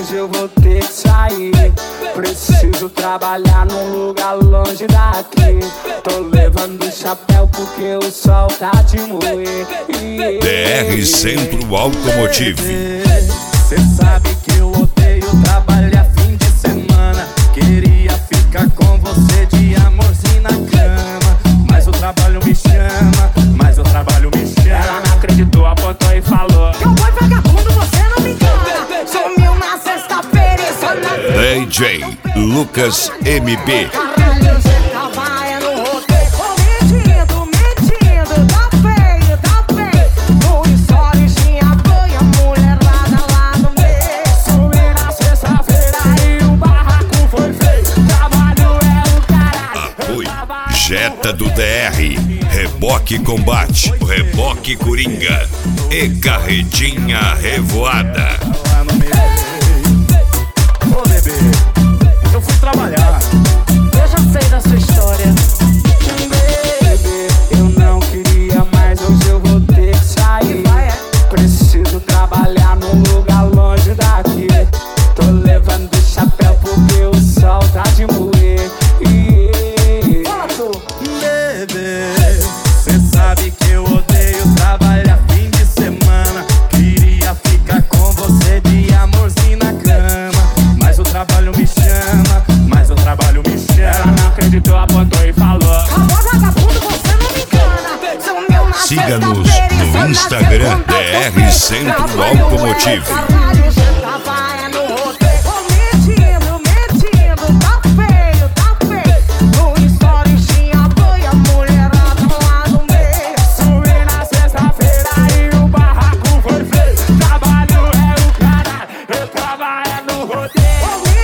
hoje eu vou ter que sair. Preciso trabalhar num lugar longe daqui. Tô levando chapéu porque o sol tá de moer. DR Centro Automotive. Cê sabe que eu odeio trabalhar fim de semana. Queria ficar com você de amorzinho na cama, mas o trabalho me chama, mas o trabalho me chama. Ela não acreditou, apontou e falou: cowboy vagabundo, você não me engana. Sumiu na sexta-feira e só na DJ Lucas MB. caralho, você tava no roteiro. Mentindo, tá feio, tá feio. No stories tinha banha, mulherada lá no meio. sumi na sexta-feira e o barraco foi feio. Trabalho é o caralho. Apoio Jetta do DR, Reboque Combate, Reboque Coringa e Carretinha Revoada. Ô bebê, eu fui trabalhar. Eu já sei da sua história. Bebê, eu não queria, mas hoje eu vou ter que sair. Preciso trabalhar num lugar longe daqui. Tô levando chapéu porque o sol tá de moer. Bebê, cê sabe que eu odeio trabalhar fim de semana. Queria ficar com você de amorzinho na cama, mas o trabalho me chama, mas o trabalho me chama. Ela não acreditou, apontou e falou: Cowboy vagabundo, você não me engana. Sumiu na Siga-nos sexta-feira e só no na Instagram segunda-feira. DR Centro Automotive. Caralho, você tava no roteiro. Mentindo, tá feio, tá feio. No stories tinha banha, mulherada lá no meio. sumi na sexta-feira e o barraco foi feio. Trabalho é o caralho, eu trabalho no rodeio.